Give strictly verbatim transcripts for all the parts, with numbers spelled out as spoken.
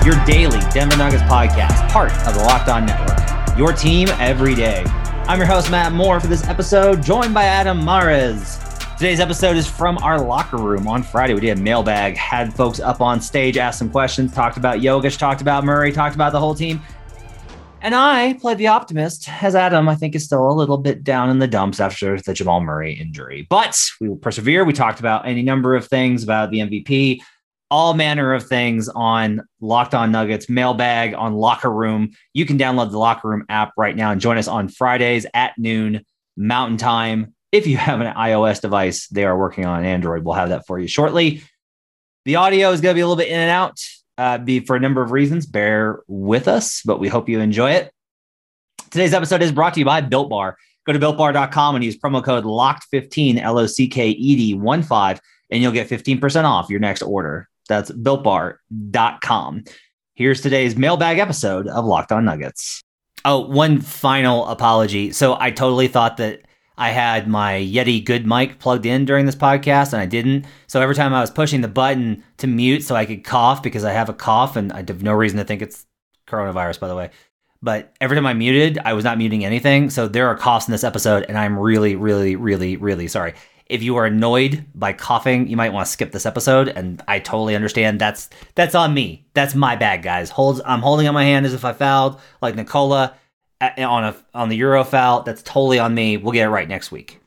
your daily Denver Nuggets podcast, part of the Locked On Network, your team every day. I'm your host, Matt Moore, for this episode, joined by Adam Mares. Today's episode is from our locker room. On Friday, we did a mailbag, had folks up on stage, asked some questions, talked about Jokic, talked about Murray, talked about the whole team. And I played the optimist, as Adam, I think, is still a little bit down in the dumps after the Jamal Murray injury. But we will persevere. We talked about any number of things about the M V P, all manner of things on Locked On Nuggets, mailbag, on Locker Room. You can download the Locker Room app right now and join us on Fridays at noon Mountain Time. If you have an iOS device, they are working on Android. We'll have that for you shortly. The audio is going to be a little bit in and out, uh, be for a number of reasons. Bear with us, but we hope you enjoy it. Today's episode is brought to you by Built Bar. Go to built bar dot com and use promo code locked fifteen, L O C K E D one five, and you'll get fifteen percent off your next order. That's built bar dot com. Here's today's mailbag episode of Locked On Nuggets. Oh, one final apology. So I totally thought that I had my Yeti Good mic plugged in during this podcast, and I didn't. So every time I was pushing the button to mute so I could cough, because I have a cough, and I have no reason to think it's coronavirus, by the way. But every time I muted, I was not muting anything. So there are coughs in this episode, and I'm really, really, really, really sorry. If you are annoyed by coughing, you might want to skip this episode, and I totally understand. That's that's on me. That's my bad, guys. Hold, I'm holding on my hand as if I fouled, like Nikola on a on the Euro foul. That's totally on me. We'll get it right next week.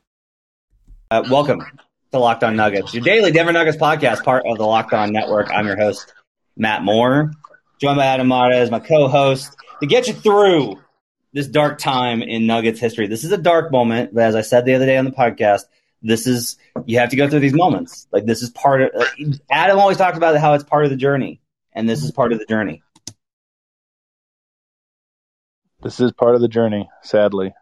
Uh, welcome to Locked On Nuggets, your daily Denver Nuggets podcast, part of the Locked On Network. I'm your host, Matt Moore, joined by Adam Mares, my co-host, to get you through this dark time in Nuggets history. This is a dark moment, but as I said the other day on the podcast, this is, you have to go through these moments. Like, this is part of, like, Adam always talked about how it's part of the journey, and this is part of the journey. This is part of the journey, sadly.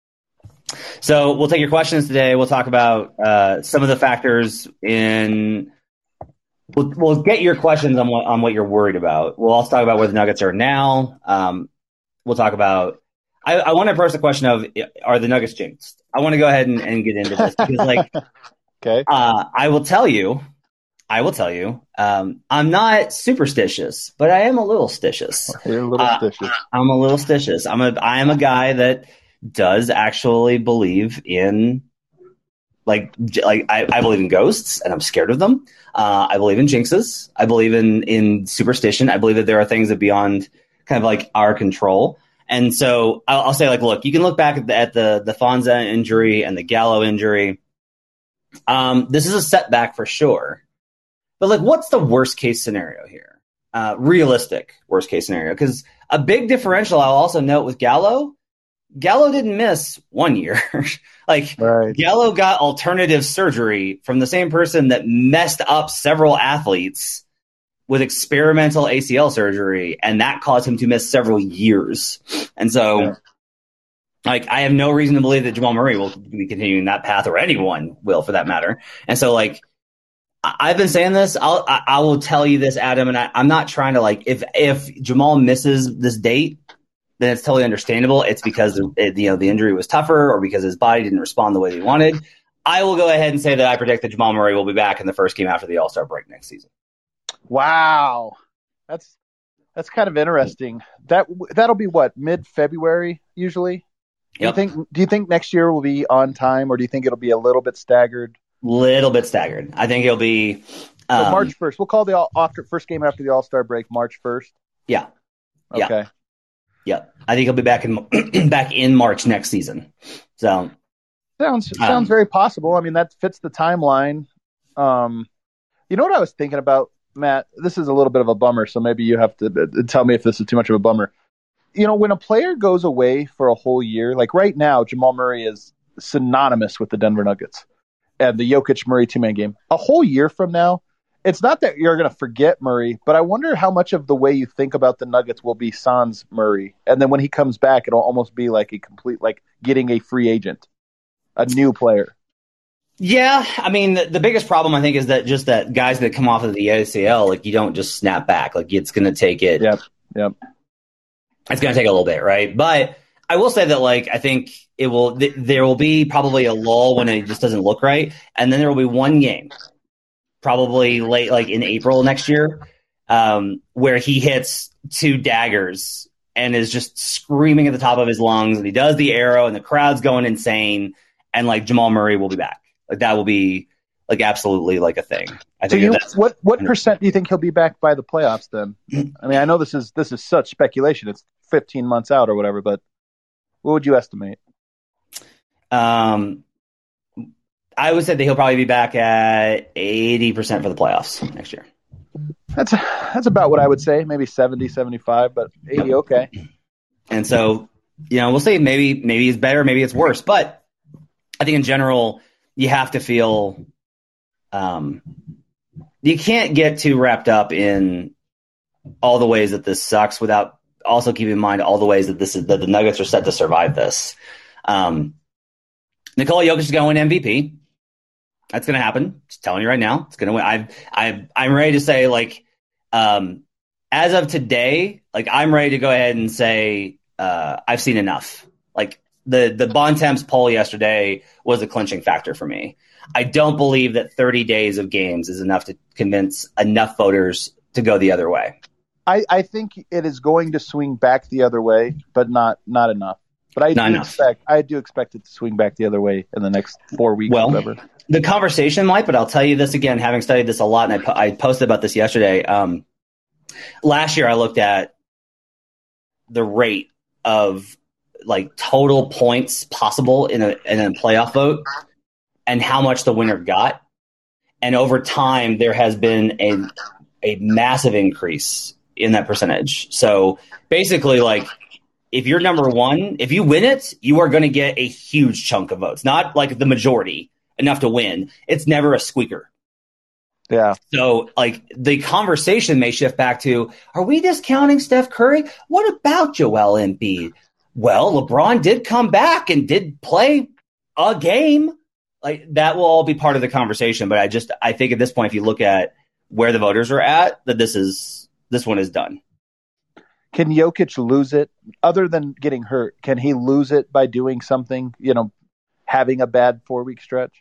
So we'll take your questions today. We'll talk about uh, some of the factors in, we'll, we'll get your questions on what, on what you're worried about. We'll also talk about where the Nuggets are now. Um, we'll talk about, I, I want to approach the question of, are the Nuggets jinxed? I want to go ahead and, and get into this because, like, okay. uh, I will tell you, I will tell you, um, I'm not superstitious, but I am a little stitious. You're a little uh, stitious. I'm a little stitious. I'm a, I am a guy that does actually believe in, like, like I, I believe in ghosts, and I'm scared of them. Uh, I believe in jinxes. I believe in, in superstition. I believe that there are things that beyond kind of like our control. And so I'll, I'll say, like, look, you can look back at the, at the, the Fonza injury and the Gallo injury. Um, this is a setback for sure. But, like, what's the worst case scenario here? Uh, realistic worst case scenario. Because a big differential I'll also note with Gallo, Gallo didn't miss one year. like, right. Gallo got alternative surgery from the same person that messed up several athletes with experimental A C L surgery, and that caused him to miss several years. And so, yeah. like, I have no reason to believe that Jamal Murray will be continuing that path, or anyone will, for that matter. And so, like, I- I've been saying this. I'll, I, I will tell you this, Adam, and I, I'm not trying to, like, if if Jamal misses this date, then it's totally understandable. It's because it, you know the injury was tougher, or because his body didn't respond the way he wanted. I will go ahead and say that I predict that Jamal Murray will be back in the first game after the All-Star break next season. Wow, that's that's kind of interesting. That that'll be what, mid-February usually. Do Yep. you think? Do you think next year will be on time, or do you think it'll be a little bit staggered? Little bit staggered. I think it'll be um, so March first. We'll call the all, after, first game after the All-Star break March first. Yeah. Okay. Yeah. yeah. I think he'll be back in back in March next season. So sounds um, sounds very possible. I mean, that fits the timeline. Um, you know what I was thinking about, Matt? This is a little bit of a bummer, so maybe you have to uh, tell me if this is too much of a bummer. You know, when a player goes away for a whole year, like right now, Jamal Murray is synonymous with the Denver Nuggets and the Jokic-Murray two-man game. A whole year from now, it's not that you're going to forget Murray, but I wonder how much of the way you think about the Nuggets will be sans Murray. And then when he comes back, it'll almost be like a complete, like getting a free agent, a new player. Yeah, I mean, the, the biggest problem, I think, is that just that guys that come off of the A C L, like, you don't just snap back. Like, it's going to take it. Yep, yep. It's going to take a little bit, right? But I will say that, like, I think it will. Th- there will be probably a lull when it just doesn't look right, and then there will be one game, probably late, like in April next year, um, where he hits two daggers and is just screaming at the top of his lungs, and he does the arrow, and the crowd's going insane, and like Jamal Murray will be back. Like that will be like absolutely like a thing. I So think you, that's what what percent do you think he'll be back by the playoffs then? I mean, I know this is this is such speculation. It's fifteen months out or whatever, but what would you estimate? Um, I would say that he'll probably be back at eighty percent for the playoffs next year. That's that's about what I would say, maybe seventy, seventy-five, but eighty, okay. And so, you know, we'll see. Maybe maybe it's better, maybe it's worse. But I think in general, you have to feel um, you can't get too wrapped up in all the ways that this sucks without also keeping in mind all the ways that this is that the Nuggets are set to survive this. Um, Nikola Jokic is going to win M V P. That's going to happen. Just telling you right now, it's going to win. I've, I've, I'm ready to say, like, um, as of today, like, I'm ready to go ahead and say, uh, I've seen enough. Like, the, the Bontemps poll yesterday was a clinching factor for me. I don't believe that thirty days of games is enough to convince enough voters to go the other way. I, I think it is going to swing back the other way, but not not enough. But I Not do enough. expect I do expect it to swing back the other way in the next four weeks Well, or whatever. The conversation might, but I'll tell you this again, having studied this a lot, and I, po- I posted about this yesterday. Um, last year, I looked at the rate of like total points possible in a in a playoff vote and how much the winner got. And over time, there has been a a massive increase in that percentage. So basically, like, if you're number one, if you win it, you are going to get a huge chunk of votes, not like the majority enough to win. It's never a squeaker. Yeah. So like the conversation may shift back to, are we discounting Steph Curry? What about Joel Embiid? Well, LeBron did come back and did play a game. Like that will all be part of the conversation. But I just, I think at this point, if you look at where the voters are at, that this is, this one is done. Can Jokic lose it other than getting hurt? Can he lose it by doing something, you know, having a bad four week stretch?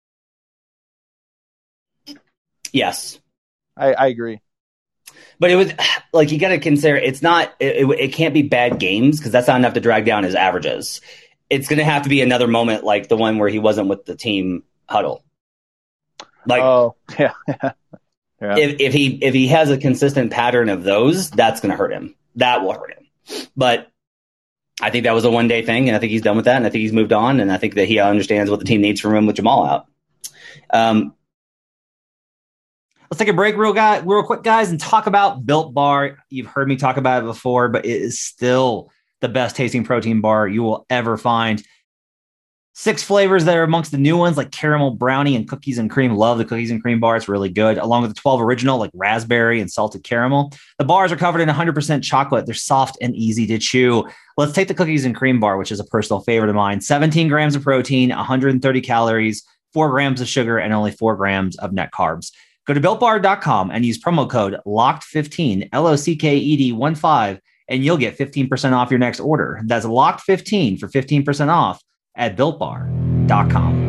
Yes. I, I agree. But it was like, you got to consider it's not, it, it, it can't be bad games because that's not enough to drag down his averages. It's going to have to be another moment like the one where he wasn't with the team huddle. Like, oh, yeah. yeah. If, if he if he has a consistent pattern of those, that's going to hurt him. That will hurt him. But I think that was a one day thing, and I think he's done with that, and I think he's moved on, and I think that he understands what the team needs from him with Jamal out. Um, let's take a break real guy, real quick, guys, and talk about Built Bar. You've heard me talk about it before, but it is still the best tasting protein bar you will ever find. Six flavors that are amongst the new ones, like caramel brownie and cookies and cream. Love the cookies and cream bar. It's really good. Along with the twelve original, like raspberry and salted caramel. The bars are covered in one hundred percent chocolate. They're soft and easy to chew. Let's take the cookies and cream bar, which is a personal favorite of mine. seventeen grams of protein, one hundred thirty calories, four grams of sugar, and only four grams of net carbs. Go to built bar dot com and use promo code locked fifteen, L O C K E D one five, and you'll get fifteen percent off your next order. That's locked fifteen for fifteen percent off at built bar dot com.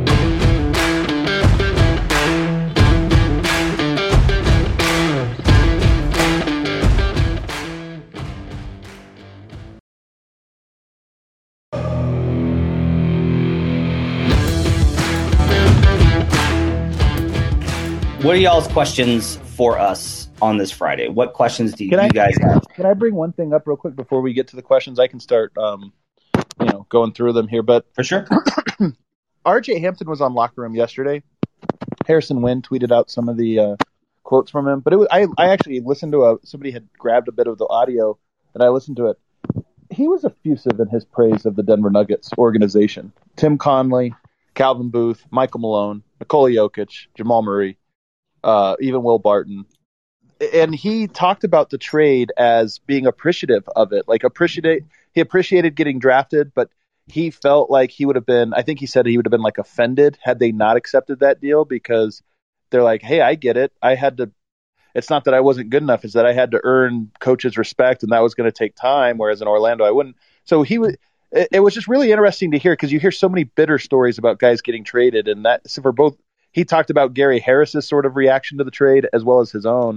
What are y'all's questions for us on this Friday? What questions do you, Can I- you guys have? Can I bring one thing up real quick before we get to the questions? I can start, um, you know, going through them here. But For sure. R J Hampton was on Locker Room yesterday. Harrison Wynn tweeted out some of the uh, quotes from him. But it was I, I actually listened to a somebody had grabbed a bit of the audio, and I listened to it. He was effusive in his praise of the Denver Nuggets organization. Tim Conley, Calvin Booth, Michael Malone, Nikola Jokic, Jamal Murray, uh, even Will Barton. And he talked about the trade as being appreciative of it, like appreciate. He appreciated getting drafted, but he felt like he would have been, I think he said he would have been like offended had they not accepted that deal because they're like, hey, I get it. I had to, it's not that I wasn't good enough. It's that I had to earn coach's respect and that was going to take time. Whereas in Orlando, I wouldn't. So he was, it, it was just really interesting to hear because you hear so many bitter stories about guys getting traded. And that so for both, he talked about Gary Harris's sort of reaction to the trade as well as his own.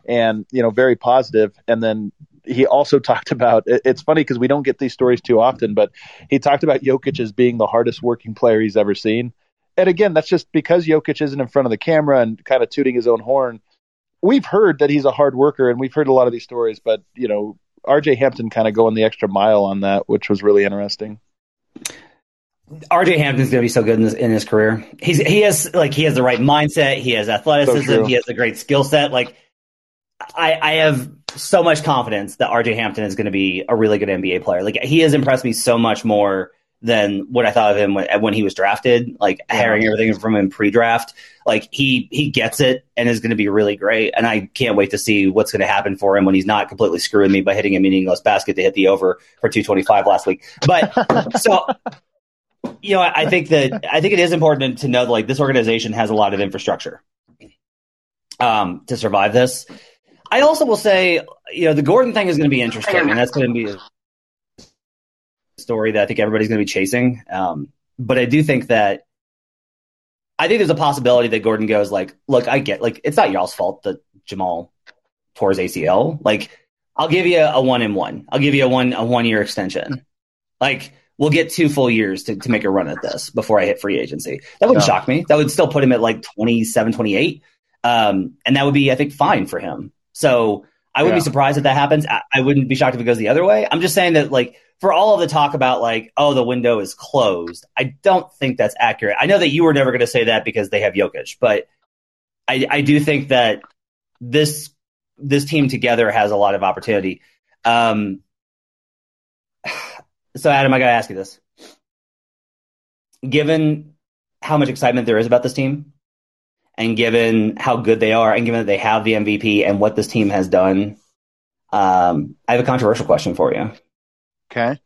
and, you know, very positive. And then he also talked about, it's funny because we don't get these stories too often, but he talked about Jokic as being the hardest working player he's ever seen. And again, that's just because Jokic isn't in front of the camera and kind of tooting his own horn. We've heard that he's a hard worker, and we've heard a lot of these stories, but, you know, R J Hampton kind of going the extra mile on that, which was really interesting. R J Hampton's going to be so good in, this, in his career. He's he has like he has the right mindset. He has athleticism. So he has a great skill set. Like I, I have so much confidence that R J Hampton is going to be a really good N B A player. Like he has impressed me so much more than what I thought of him when, when he was drafted. Like yeah. hearing everything from him pre-draft, like he he gets it and is going to be really great. And I can't wait to see what's going to happen for him when he's not completely screwing me by hitting a meaningless basket to hit the over for two twenty-five last week. But so. You know, I think that I think it is important to know that like this organization has a lot of infrastructure um, to survive this. I also will say, you know, the Gordon thing is going to be interesting, and that's going to be a story that I think everybody's going to be chasing. Um, but I do think that I think there's a possibility that Gordon goes like, look, I get like it's not y'all's fault that Jamal tore his A C L. Like, I'll give you a one in one. I'll give you a one a one year extension. Like. We'll get two full years to, to make a run at this before I hit free agency. That wouldn't no. shock me. That would still put him at like twenty-seven, twenty-eight. Um, and that would be, I think, fine for him. So I wouldn't yeah. be surprised if that happens. I, I wouldn't be shocked if it goes the other way. I'm just saying that, like, for all of the talk about, like, oh, the window is closed, I don't think that's accurate. I know that you were never going to say that because they have Jokic, but I, I do think that this this team together has a lot of opportunity. Um So, Adam, I got to ask you this. Given how much excitement there is about this team, and given how good they are, and given that they have the M V P and what this team has done, um, I have a controversial question for you. Okay.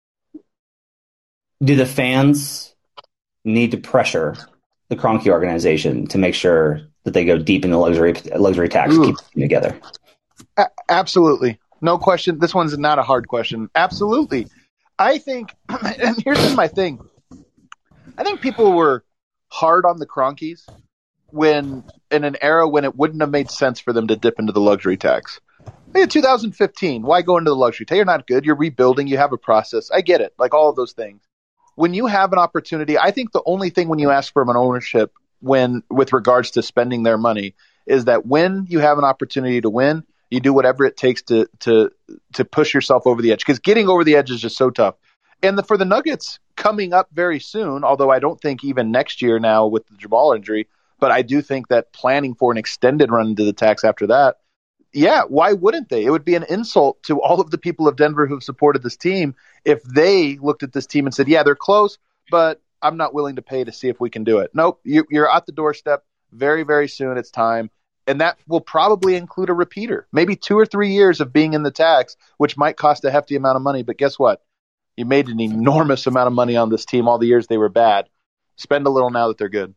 Do the fans need to pressure the Kroenke organization to make sure that they go deep in the luxury luxury tax Ooh. to keep the team together? A- absolutely. No question. This one's not a hard question. Absolutely. I think, and here's my thing. I think people were hard on the Kroenkes when, in an era when it wouldn't have made sense for them to dip into the luxury tax. Hey, in two thousand fifteen, why go into the luxury tax? You're not good. You're rebuilding. You have a process. I get it. Like all of those things. When you have an opportunity, I think the only thing when you ask from an ownership when, with regards to spending their money, is that when you have an opportunity to win, you do whatever it takes to to to push yourself over the edge, because getting over the edge is just so tough. And the, for the Nuggets coming up very soon, although I don't think even next year now with the Jamal injury, but I do think that planning for an extended run into the tax after that, yeah, why wouldn't they? It would be an insult to all of the people of Denver who have supported this team if they looked at this team and said, yeah, they're close, but I'm not willing to pay to see if we can do it. Nope, you, you're at the doorstep very, very soon. It's time. And that will probably include a repeater, maybe two or three years of being in the tax, which might cost a hefty amount of money. But guess what? You made an enormous amount of money on this team all the years they were bad. Spend a little now that they're good.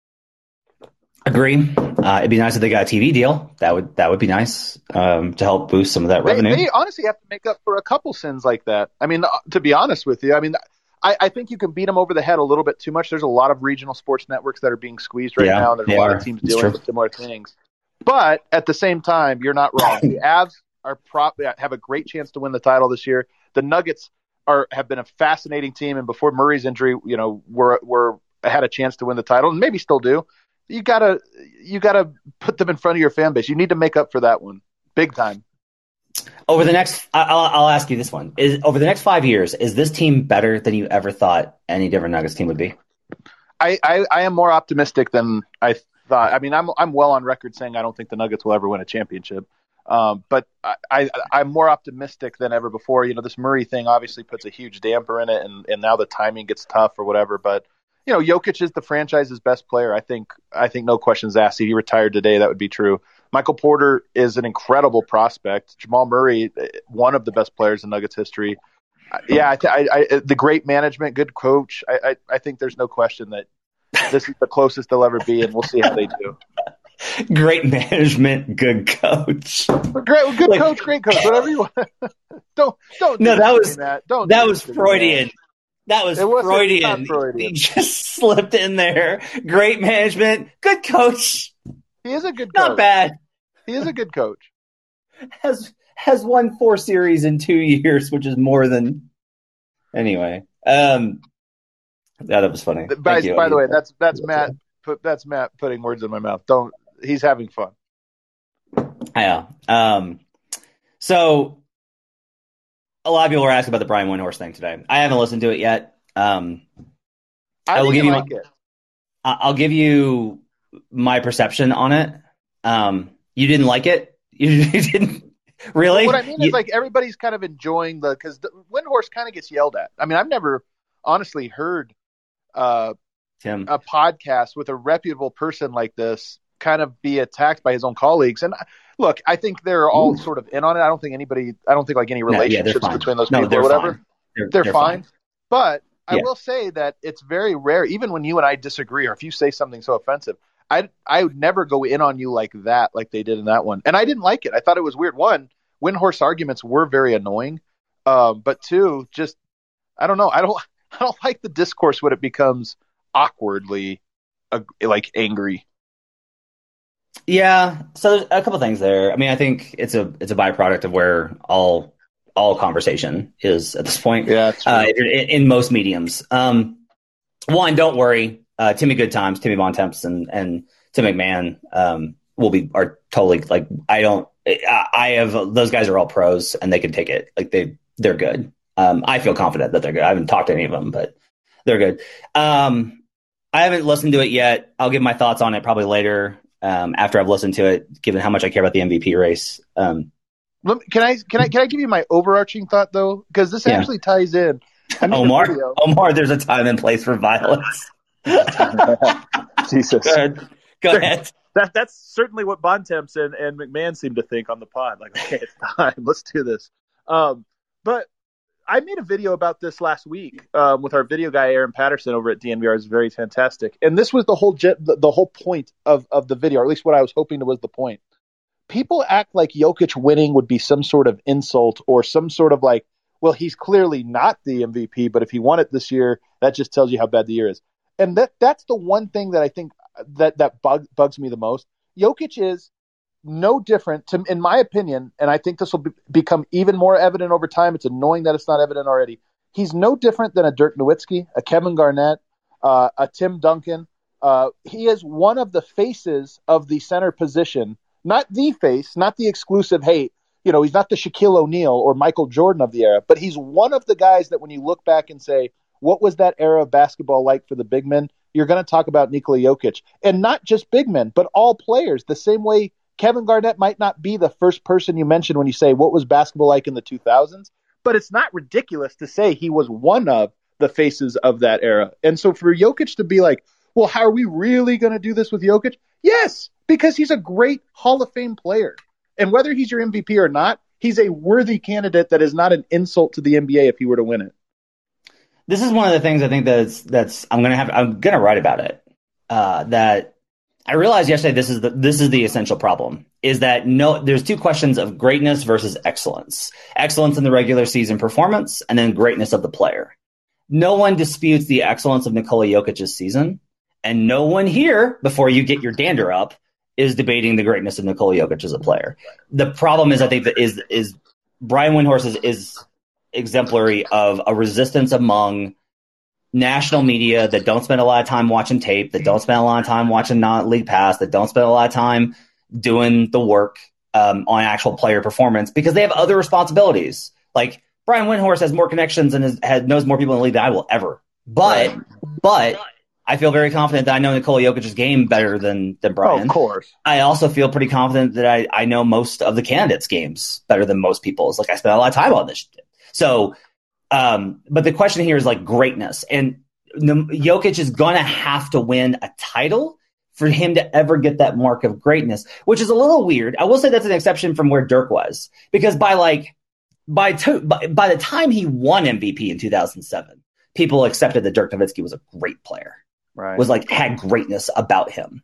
Agree. Uh, it'd be nice if they got a T V deal. That would that would be nice um, to help boost some of that they, revenue. They honestly have to make up for a couple sins like that. I mean, to be honest with you, I mean, I, I think you can beat them over the head a little bit too much. There's a lot of regional sports networks that are being squeezed right yeah, now, and there's a lot are. of teams it's dealing true. with similar things. But at the same time, you're not wrong. The Avs are prop have a great chance to win the title this year. The Nuggets are have been a fascinating team, and before Murray's injury, you know, were were had a chance to win the title, and maybe still do. You gotta you gotta put them in front of your fan base. You need to make up for that one, big time. Over the next, I'll, I'll ask you this one: is over the next five years, is this team better than you ever thought any Denver Nuggets team would be? I, I, I am more optimistic than I thought. I mean, I'm I'm well on record saying I don't think the Nuggets will ever win a championship. Um, but I, I, I'm more optimistic than ever before. You know, this Murray thing obviously puts a huge damper in it, and, and now the timing gets tough or whatever. But, you know, Jokic is the franchise's best player. I think I think no questions asked. If he retired today, that would be true. Michael Porter is an incredible prospect. Jamal Murray, one of the best players in Nuggets history. Yeah, I, I, I, the great management, good coach. I, I, I think there's no question that this is the closest they'll ever be, and we'll see how they do. Great management, good coach. Great, good like, coach, great coach. Whatever you want. don't don't. No, that was that. Don't that was Freudian. That was Freudian. Freudian. He just slipped in there. Great management, good coach. He is a good coach. Not bad. He is a good coach. Has has won four series in two years, which is more than anyway. Um, yeah, that was funny. By, by the way, that's that's Matt. Put that's Matt putting words in my mouth. Don't. He's having fun. Yeah. Um. So, a lot of people were asking about the Brian Windhorst thing today. I haven't listened to it yet. Um, I, I will give you. like my, it. I'll give you my perception on it. Um, you didn't like it. You didn't really. Well, what I mean you, is like everybody's kind of enjoying the because Windhorst kind of gets yelled at. I mean, I've never honestly heard uh, Tim. a podcast with a reputable person like this kind of be attacked by his own colleagues. And look, I think they're all Ooh. sort of in on it. I don't think anybody. I don't think like any relationships no, yeah, between those no, people or whatever. Fine. They're, they're, they're fine. fine. But I yeah. will say that it's very rare, even when you and I disagree, or if you say something so offensive. I I would never go in on you like that, like they did in that one. And I didn't like it. I thought it was weird. One, Windhorst's arguments were very annoying. Um, but two, just I don't know. I don't I don't like the discourse when it becomes awkwardly uh, like angry. Yeah. So there's a couple things there. I mean, I think it's a it's a byproduct of where all all conversation is at this point. Yeah, that's true. Uh, in, in most mediums. Um, one, don't worry. Uh, Timmy Goodtimes, Timmy Bontemps, and and Tim McMahon um, will be are totally like I don't I, I have those guys are all pros and they can take it like they they're good. Um, I feel confident that they're good. I haven't talked to any of them, but they're good. Um, I haven't listened to it yet. I'll give my thoughts on it probably later um, after I've listened to it, given how much I care about the M V P race. Um, can I can I can I give you my overarching thought though? Because this yeah. actually ties in. Omar, Omar, there's a time and place for violence. Jesus. Go ahead. Go ahead. That that's certainly what Bontemps and, and McMahon seem to think on the pod. Like, okay, it's time. Let's do this. Um, but I made a video about this last week um, with our video guy Aaron Patterson over at D N V R. It's very fantastic. And this was the whole jet, the, the whole point of, of the video, or at least what I was hoping was the point. People act like Jokic winning would be some sort of insult or some sort of like, well, he's clearly not the M V P, but if he won it this year, that just tells you how bad the year is. And that that's the one thing that I think that, that bug, bugs me the most. Jokic is no different, to, in my opinion, and I think this will be, become even more evident over time. It's annoying that it's not evident already. He's no different than a Dirk Nowitzki, a Kevin Garnett, uh, a Tim Duncan. Uh, he is one of the faces of the center position, not the face, not the exclusive hate. You know, he's not the Shaquille O'Neal or Michael Jordan of the era, but he's one of the guys that when you look back and say, what was that era of basketball like for the big men? You're going to talk about Nikola Jokic. And not just big men, but all players. The same way Kevin Garnett might not be the first person you mention when you say, what was basketball like in the two thousands? But it's not ridiculous to say he was one of the faces of that era. And so for Jokic to be like, well, how are we really going to do this with Jokic? Yes, because he's a great Hall of Fame player. And whether he's your M V P or not, he's a worthy candidate that is not an insult to the N B A if he were to win it. This is one of the things I think that's that's I'm gonna have I'm gonna write about it. Uh, that I realized yesterday. This is the this is the essential problem. Is that no? There's two questions of greatness versus excellence. Excellence in the regular season performance, and then greatness of the player. No one disputes the excellence of Nikola Jokic's season, and no one here, before you get your dander up, is debating the greatness of Nikola Jokic as a player. The problem is, I think that is is Brian Windhorst is, is exemplary of a resistance among national media that don't spend a lot of time watching tape, that don't spend a lot of time watching non-league pass, that don't spend a lot of time doing the work um, on actual player performance because they have other responsibilities. Like Brian Windhorst has more connections and is, has, knows more people in the league than I will ever. But, right. but I feel very confident that I know Nikola Jokic's game better than, than Brian. Oh, of course. I also feel pretty confident that I, I know most of the candidates' games better than most people's. Like I spent a lot of time on this shit. So, um, but the question here is like greatness. And Jokic is going to have to win a title for him to ever get that mark of greatness, which is a little weird. I will say that's an exception from where Dirk was, because by like, by, to, by, by the time he won M V P in two thousand seven, people accepted that Dirk Nowitzki was a great player, right? Was like, had greatness about him.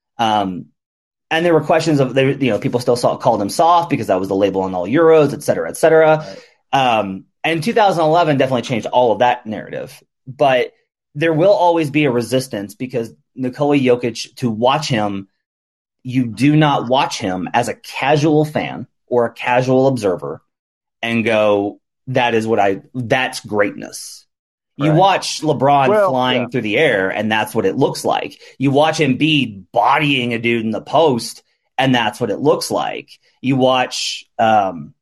Um, and there were questions of, you know, people still saw, called him soft because that was the label on all Euros, et cetera, et cetera. Right. Um, and two thousand eleven definitely changed all of that narrative, but there will always be a resistance because Nikola Jokic, to watch him you do not watch him as a casual fan or a casual observer and go, that is what I, that's greatness. You Right. watch LeBron Well, flying yeah. through the air, and that's what it looks like. You watch Embiid bodying a dude in the post, and that's what it looks like. You watch, um,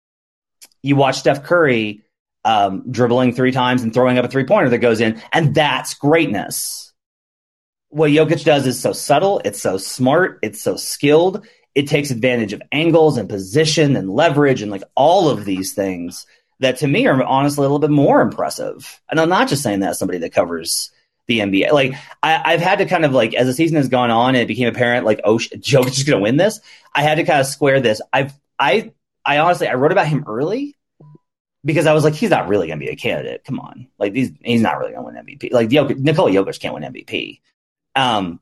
you watch Steph Curry um, dribbling three times and throwing up a three pointer that goes in, and that's greatness. What Jokic does is so subtle, it's so smart, it's so skilled. It takes advantage of angles and position and leverage and like all of these things that to me are honestly a little bit more impressive. And I'm not just saying that as somebody that covers the N B A. Like I, I've had to kind of like, as the season has gone on and it became apparent, like, oh, Jokic is going to win this. I had to kind of square this. I've, I, I honestly, I wrote about him early because I was like, he's not really going to be a candidate. Come on. Like he's, he's not really going to win M V P. Like Jokic, Nikola Jokic can't win M V P. Um,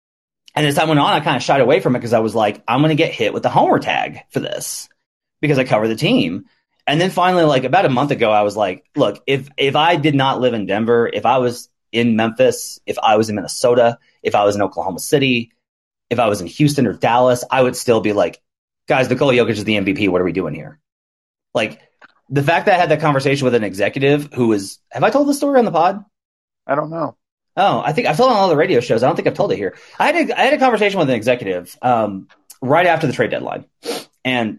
and as time went on, I kind of shied away from it because I was like, I'm going to get hit with the homer tag for this because I cover the team. And then finally, like about a month ago, I was like, look, if if I did not live in Denver, if I was in Memphis, if I was in Minnesota, if I was in Oklahoma City, if I was in Houston or Dallas, I would still be like, guys, Nikola Jokic is the M V P. What are we doing here? Like the fact that I had that conversation with an executive who was, have I told this story on the pod? I don't know. Oh, I think I've told it on all the radio shows. I don't think I've told it here. I had a, I had a conversation with an executive um, right after the trade deadline. And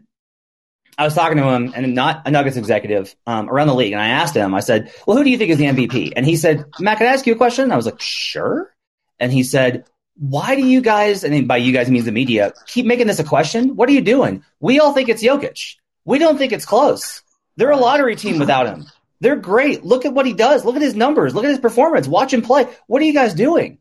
I was talking to him, and not a Nuggets executive, um, around the league. And I asked him, I said, well, who do you think is the M V P? And he said, Matt, can I ask you a question? And I was like, sure. And he said, why do you guys, and by you guys means the media, keep making this a question? What are you doing? We all think it's Jokic. We don't think it's close. They're a lottery team without him. They're great. Look at what he does. Look at his numbers. Look at his performance. Watch him play. What are you guys doing?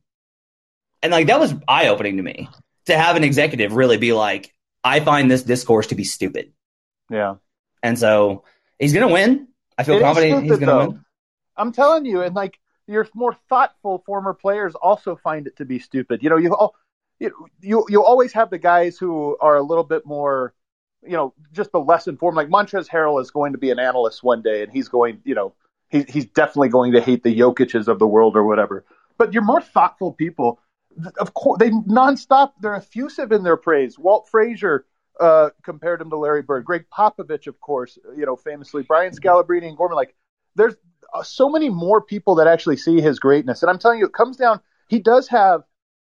And like that was eye-opening to me to have an executive really be like, I find this discourse to be stupid. Yeah. And so he's going to win. I feel It is confident stupid, he's going to though. win. I'm telling you, and like your more thoughtful former players also find it to be stupid. You know, you all, you you you always have the guys who are a little bit more, you know, just the less informed. Like Montrezl Harrell is going to be an analyst one day, and he's going, you know, he's he's definitely going to hate the Jokic's of the world or whatever. But your more thoughtful people, of course, they nonstop. They're effusive in their praise. Walt Frazier uh, compared him to Larry Bird. Greg Popovich, of course, you know, famously. Brian Scalabrine and Gorman. Like, there's so many more people that actually see his greatness. And I'm telling you, it comes down. He does have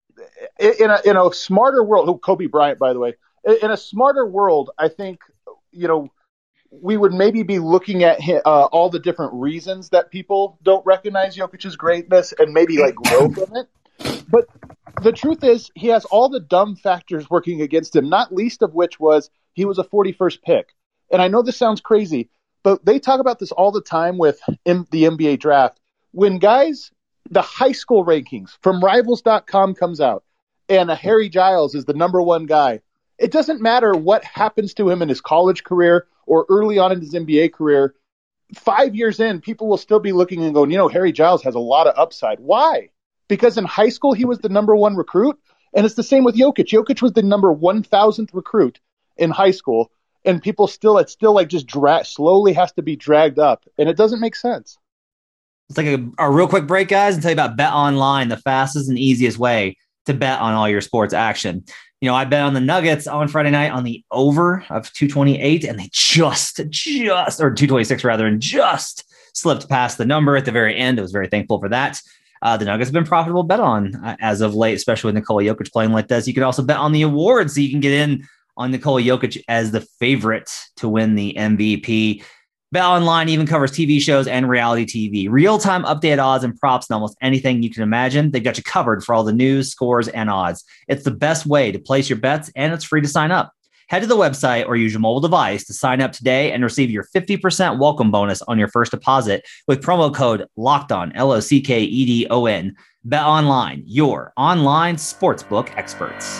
in a in a smarter world. Oh, Kobe Bryant, by the way. In a smarter world, I think, you know, we would maybe be looking at uh, all the different reasons that people don't recognize Jokic's greatness and maybe like grow from it. But the truth is, he has all the dumb factors working against him, not least of which was he was a forty-first pick. And I know this sounds crazy, but they talk about this all the time with M- the N B A draft. When guys, the high school rankings from Rivals dot com comes out, and a Harry Giles is the number one guy, it doesn't matter what happens to him in his college career or early on in his N B A career. Five years in, people will still be looking and going, you know, Harry Giles has a lot of upside. Why? Because in high school, he was the number one recruit. And it's the same with Jokic. Jokic was the number one thousandth recruit in high school. And people still, it's still like just dra- slowly has to be dragged up. And it doesn't make sense. Let's take a, a real quick break, guys, and tell you about Bet Online, the fastest and easiest way to bet on all your sports action. You know, I bet on the Nuggets on Friday night on the over of two twenty-eight, and they just, just, or two twenty-six rather, and just slipped past the number at the very end. I was very thankful for that. Uh, the Nuggets have been profitable bet on uh, as of late, especially with Nikola Jokic playing like this. You can also bet on the awards, so you can get in on Nikola Jokic as the favorite to win the M V P. Bet Online even covers T V shows and reality T V. Real-time updated odds and props and almost anything you can imagine. They've got you covered for all the news, scores, and odds. It's the best way to place your bets, and it's free to sign up. Head to the website or use your mobile device to sign up today and receive your fifty percent welcome bonus on your first deposit with promo code LOCKEDON, L O C K E D O N. Bet Online, your online sportsbook experts.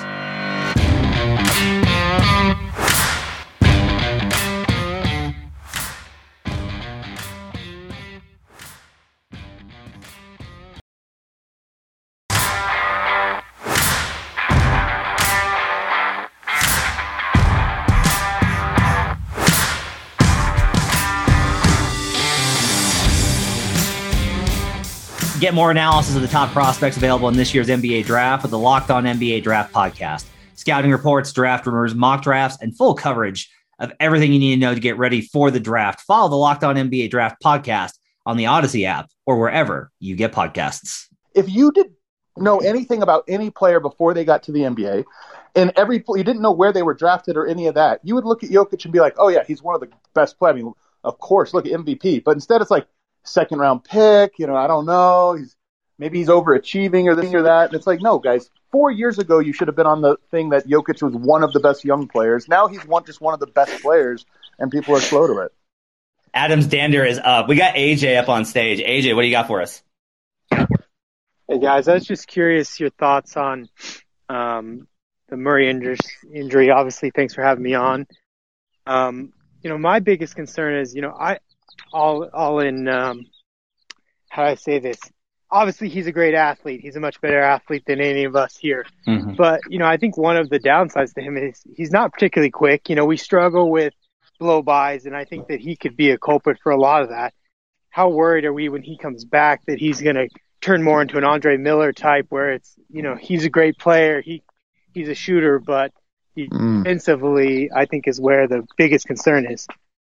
Get more analysis of the top prospects available in this year's N B A draft with the Locked On N B A Draft podcast. scouting reports, draft rumors, mock drafts, and full coverage of everything you need to know to get ready for the draft. Follow the Locked On N B A Draft podcast on the Odyssey app or wherever you get podcasts. If you did know anything about any player before they got to the N B A, and every you didn't know where they were drafted or any of that, you would look at Jokic and be like, oh yeah, he's one of the best players. I mean, of course, look at M V P. But instead it's like second round pick, you know, I don't know. He's maybe he's overachieving or this or that. And it's like, no, guys, four years ago you should have been on the thing that Jokic was one of the best young players. Now he's one just one of the best players, and people are slow to it. Adam's dander is up. We got A J up on stage. A J, what do you got for us? Hey guys, I was just curious your thoughts on um, the Murray injury. Obviously, thanks for having me on. Um, you know, my biggest concern is, you know, I all all in. Um, how do I say this? Obviously, he's a great athlete. He's a much better athlete than any of us here. Mm-hmm. But you know, I think one of the downsides to him is he's not particularly quick. You know, we struggle with blow-bys, and I think that he could be a culprit for a lot of that. How worried are we when he comes back that he's going to turn more into an Andre Miller type where it's, you know, he's a great player. He, he's a shooter, but he, mm. defensively, I think is where the biggest concern is.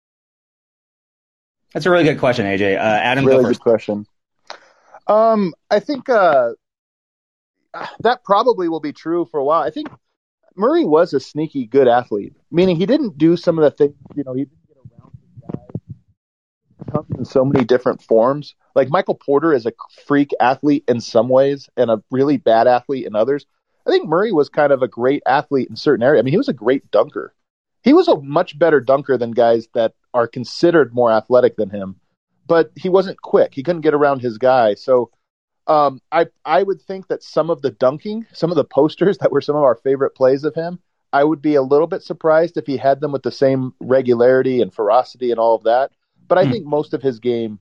That's a really good question, A J. Uh, Adam, really go first. Good question. Um, I think, uh, that probably will be true for a while. I think Murray was a sneaky good athlete, meaning he didn't do some of the things, you know, he didn't get around his guys. Comes in so many different forms. Like Michael Porter is a freak athlete in some ways and a really bad athlete in others. I think Murray was kind of a great athlete in certain areas. I mean, he was a great dunker. He was a much better dunker than guys that are considered more athletic than him, but he wasn't quick. He couldn't get around his guy. So um, I I would think that some of the dunking, some of the posters that were some of our favorite plays of him, I would be a little bit surprised if he had them with the same regularity and ferocity and all of that. But I mm. think most of his game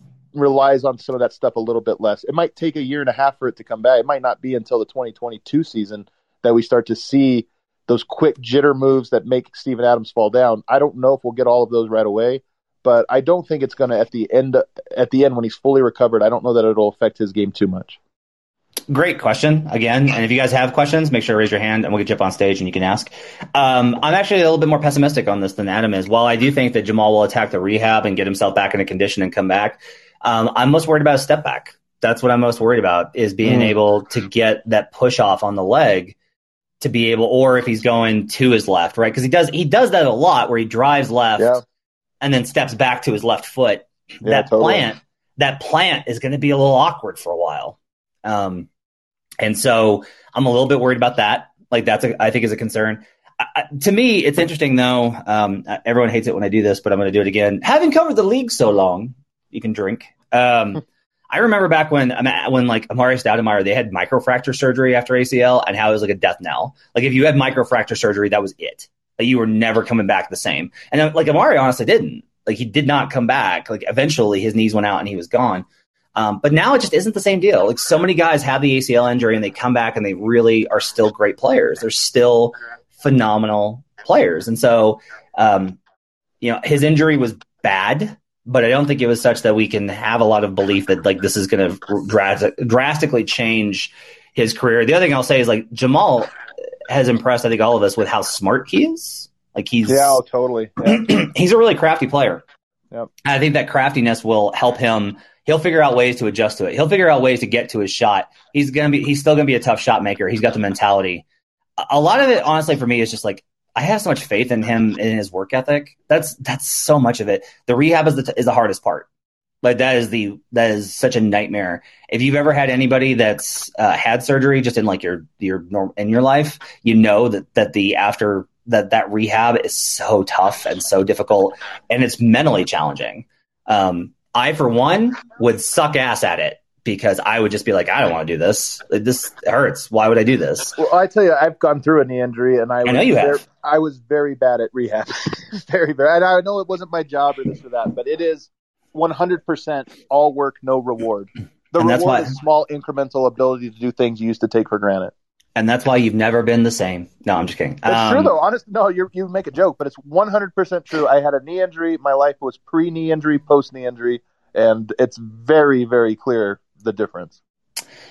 relies on some of that stuff a little bit less. It might take a year and a half for it to come back. It might not be until the twenty twenty-two season that we start to see those quick jitter moves that make Steven Adams fall down. I don't know if we'll get all of those right away, but I don't think it's going to at the end at the end when he's fully recovered. I don't know that it'll affect his game too much. Great question again. And if you guys have questions, make sure to raise your hand and we'll get you up on stage and you can ask. Um, I'm actually a little bit more pessimistic on this than Adam is. While I do think that Jamal will attack the rehab and get himself back into condition and come back, um, I'm most worried about a step back. That's what I'm most worried about, is being mm. able to get that push off on the leg to be able, or if he's going to his left, right? Because he does he does that a lot where he drives left yeah. and then steps back to his left foot. Yeah, that totally. plant, that plant is going to be a little awkward for a while. Um, and so I'm a little bit worried about that. Like that's, a, I think is a concern. I, to me, it's interesting though. Um, everyone hates it when I do this, but I'm going to do it again. Having covered the league so long, you can drink. Um, I remember back when, when like Amari Stoudemire, they had microfracture surgery after A C L and how it was like a death knell. Like if you had microfracture surgery, that was it. Like you were never coming back the same. And like Amari honestly didn't. Like he did not come back. Like eventually his knees went out and he was gone. Um, but now it just isn't the same deal. Like so many guys have the A C L injury and they come back and they really are still great players. They're still phenomenal players. And so, um, you know, his injury was bad, but I don't think it was such that we can have a lot of belief that like this is going to dras- drastically change his career. The other thing I'll say is like Jamal has impressed, I think, all of us with how smart he is. Like he's yeah, oh, totally. Yeah. He's a really crafty player. Yep. I think that craftiness will help him. He'll figure out ways to adjust to it. He'll figure out ways to get to his shot. He's gonna be. He's still gonna be a tough shot maker. He's got the mentality. A lot of it, honestly, for me, is just like I have so much faith in him in his work ethic. That's that's so much of it. The rehab is the t- is the hardest part. Like that is the that is such a nightmare. If you've ever had anybody that's uh, had surgery just in like your your norm in your life, you know that that the after that that rehab is so tough and so difficult, and it's mentally challenging. Um, I, for one, would suck ass at it because I would just be like, I don't want to do this. This hurts. Why would I do this? Well, I tell you, I've gone through a knee injury, and I, I know you very, have. I was very bad at rehab. very, very. And I know it wasn't my job or this or that, but it is one hundred percent all work, no reward. The and reward why, is small incremental ability to do things you used to take for granted. And that's why you've never been the same. No, I'm just kidding. It's um, true, though. Honest, no, you you make a joke, but it's one hundred percent true. I had a knee injury. My life was pre-knee injury, post-knee injury, and it's very, very clear the difference.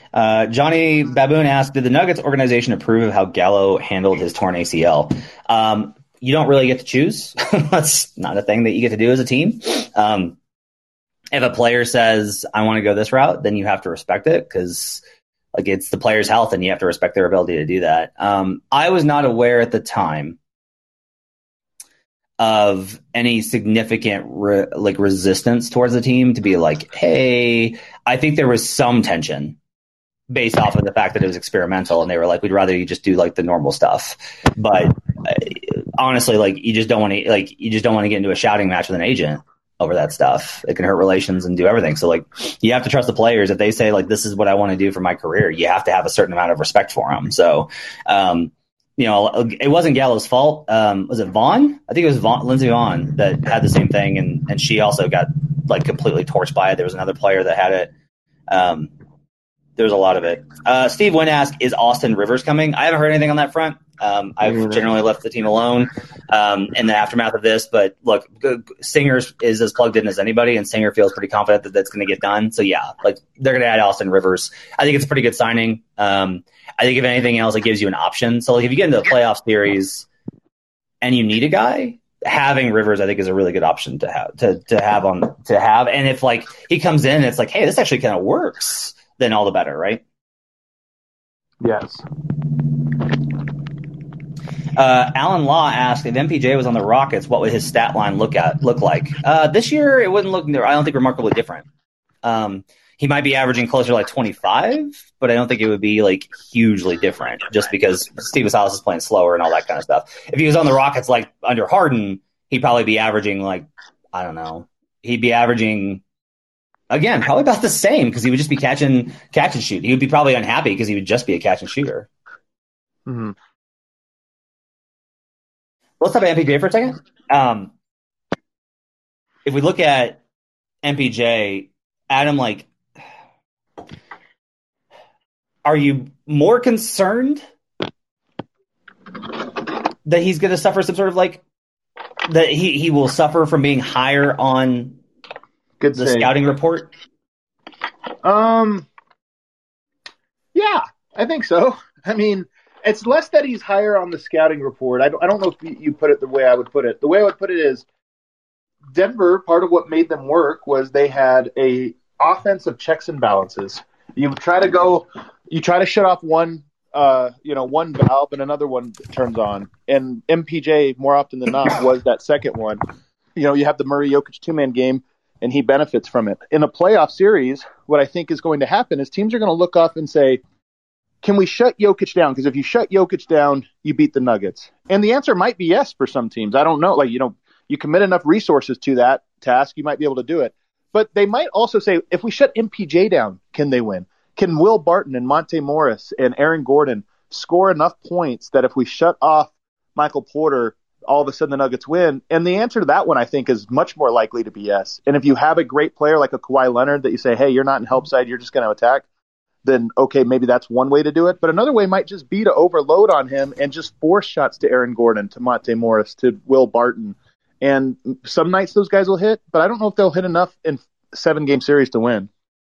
Uh, Johnny Baboon asked, did the Nuggets organization approve of how Gallo handled his torn A C L? Um, you don't really get to choose. That's not a thing that you get to do as a team. Um, if a player says, I want to go this route, then you have to respect it because like it's the player's health and you have to respect their ability to do that. Um, I was not aware at the time of any significant re- like resistance towards the team to be like, hey, I think there was some tension based off of the fact that it was experimental and they were like, we'd rather you just do like the normal stuff. But uh, honestly, like you just don't want to, like, you just don't want to get into a shouting match with an agent over that stuff. It can hurt relations and do everything. So like you have to trust the players. If they say like, this is what I want to do for my career, you have to have a certain amount of respect for them. So, um, you know, it wasn't Gallo's fault. Um, was it Vaughn? I think it was Vaughn, Lindsey Vaughn that had the same thing. And, and she also got like completely torched by it. There was another player that had it. Um, there was a lot of it. Uh, Steve Wynn asked, is Austin Rivers coming? I haven't heard anything on that front. Um, I've generally left the team alone um, in the aftermath of this. But look, Singer is as plugged in as anybody, and Singer feels pretty confident that that's going to get done. So, yeah, like they're going to add Austin Rivers. I think it's a pretty good signing. Um, I think if anything else, it gives you an option. So, like, if you get into the playoff series and you need a guy, having Rivers, I think, is a really good option to have to to have on to have. And if like he comes in, and it's like, hey, this actually kind of works, then all the better, right? Yes. Uh, Alan Law asked, if M P J was on the Rockets, what would his stat line look at look like? Uh, this year, it wouldn't look, I don't think, remarkably different. Um, he might be averaging closer to like twenty-five, but I don't think it would be like hugely different just because Steve Silas is playing slower and all that kind of stuff. If he was on the Rockets like under Harden, he'd probably be averaging like, I don't know, he'd be averaging, again, probably about the same because he would just be catching catch and shoot. He would be probably unhappy because he would just be a catch and shooter. Mm-hmm. Let's talk about M P J for a second. Um, if we look at M P J, Adam, like, are you more concerned that he's going to suffer some sort of like that he, he will suffer from being higher on Good the save. scouting report? Um, yeah, I think so. I mean, it's less that he's higher on the scouting report. I don't, I don't know if you put it the way I would put it. The way I would put it is Denver, part of what made them work was they had a offensive checks and balances. You try to go, you try to shut off one, uh, you know, one valve and another one turns on. And M P J, more often than not, was that second one. You know, you have the Murray Jokic two-man game, and he benefits from it. In a playoff series, what I think is going to happen is teams are going to look up and say, can we shut Jokic down? Because if you shut Jokic down, you beat the Nuggets. And the answer might be yes for some teams. I don't know. Like, you know, you commit enough resources to that task, you might be able to do it. But they might also say, if we shut M P J down, can they win? Can Will Barton and Monte Morris and Aaron Gordon score enough points that if we shut off Michael Porter, all of a sudden the Nuggets win? And the answer to that one, I think, is much more likely to be yes. And if you have a great player like a Kawhi Leonard that you say, hey, you're not in help side, you're just going to attack, then okay, maybe that's one way to do it. But another way might just be to overload on him and just force shots to Aaron Gordon, to Monte Morris, to Will Barton. And some nights those guys will hit, but I don't know if they'll hit enough in seven-game series to win.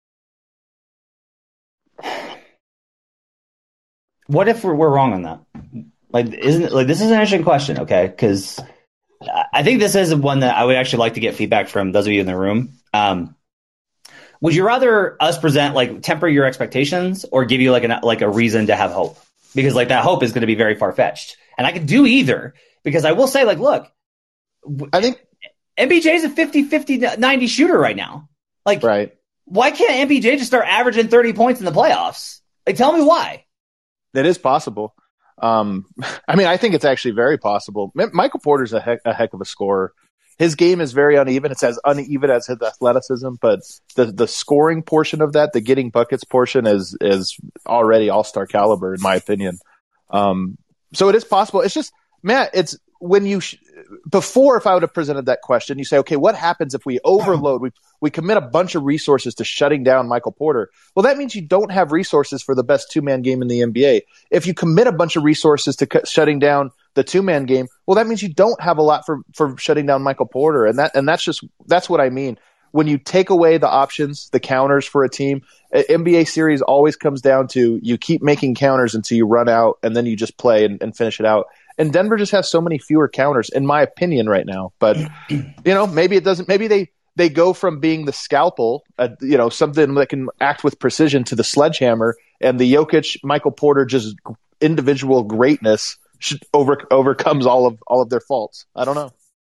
What if we're, we're wrong on that? Like, isn't like this is an interesting question, okay? Because I think this is one that I would actually like to get feedback from those of you in the room. Um, Would you rather us present, like, temper your expectations or give you, like, an, like a reason to have hope? Because, like, that hope is going to be very far-fetched. And I could do either. Because I will say, like, look, I think M P J is a fifty fifty ninety shooter right now. Like, right. Why can't M P J just start averaging thirty points in the playoffs? Like, tell me why. That is possible. Um, I mean, I think it's actually very possible. M- Michael Porter's a heck, a heck of a scorer. His game is very uneven. It's as uneven as his athleticism, but the the scoring portion of that, the getting buckets portion, is is already all-star caliber, in my opinion. Um, so it is possible. It's just, Matt, it's when you sh- before, if I would have presented that question, you say, okay, what happens if we overload? We we commit a bunch of resources to shutting down Michael Porter. Well, that means you don't have resources for the best two-man game in the N B A. If you commit a bunch of resources to cu- shutting down the two-man game, well, that means you don't have a lot for, for shutting down Michael Porter. And that, and that's just, that's what I mean. when you take away the options, the counters for a team, N B A series always comes down to you keep making counters until you run out, and then you just play and, and finish it out. And Denver just has so many fewer counters, in my opinion, right now. But you know, maybe it doesn't. Maybe they they go from being the scalpel, uh, you know, something that can act with precision, to the sledgehammer, and the Jokic, Michael Porter, just individual greatness should over overcomes all of all of their faults. I don't know.